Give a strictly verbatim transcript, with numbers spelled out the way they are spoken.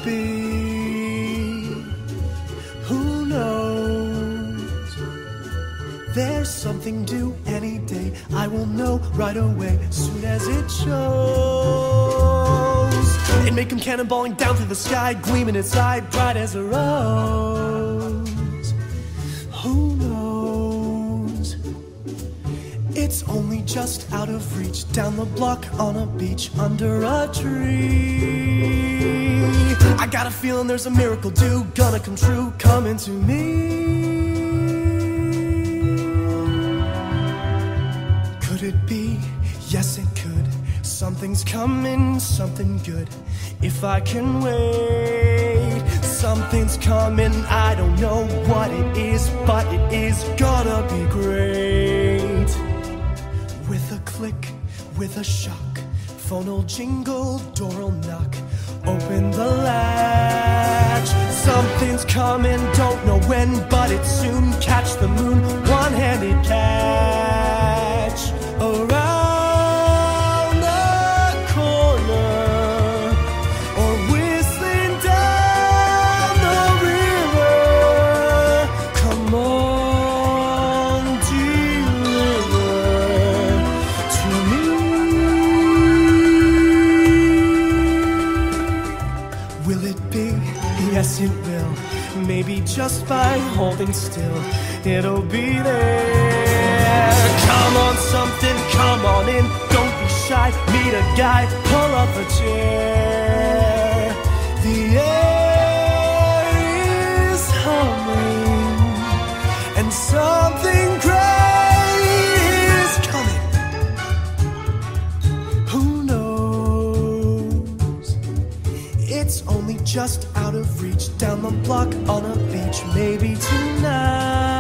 be? Who knows? There's something due any day. I will know right away, soon as it shows. It may come cannonballing down through the sky, gleaming its eye, bright as a rose. Who knows? It's only just out of reach, down the block on a beach, under a tree. I got a feeling there's a miracle due, gonna come true, coming to me. Could it be? Yes, it could. Something's coming, something good, if I can wait. Something's coming, I don't know what it is, but it is gonna be great. With a click, with a shock, phone'll jingle, door'll knock, open the latch. Something's coming, don't know when, but it's soon. Catch the moon, one-handed catch. Around the corner, or whistling down the river. Come on, deliver to me. Will it be? Yes, it will. Maybe just by holding still, it'll be there. Come on, something, come on in. Don't be shy, meet a guy, pull up a chair. The air is humming, and something great is coming. Who knows? It's only just out of reach, down the block on a beach, maybe tonight.